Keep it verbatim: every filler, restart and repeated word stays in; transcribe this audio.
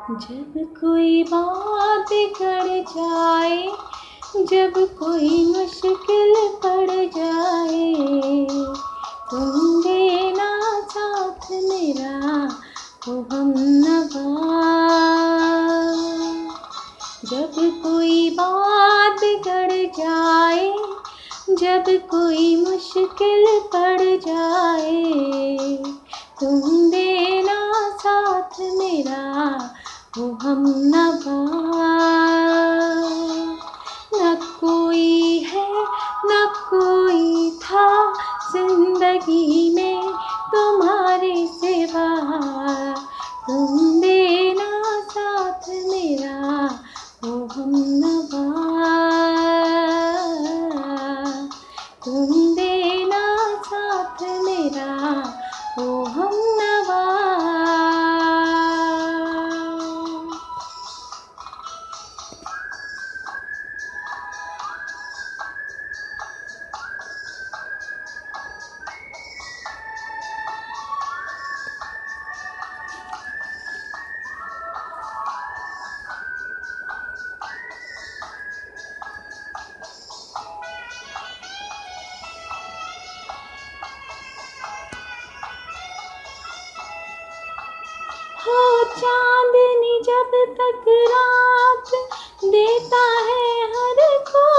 जब कोई बात बिगड़ जाए, जब कोई मुश्किल पड़ जाए, तुम देना साथ मेरा हो हमनवा। जब कोई बात बिगड़ जाए, जब कोई मुश्किल पड़ जाए, तुम देना साथ मेरा हो हमनवा। न कोई है न कोई था जिंदगी में तुम्हारे सिवा, तुम देना साथ मेरा हो हमनवा। तुम देना साथ मेरा हो हमनवा। हो चांदनी जब तक रात देता है हर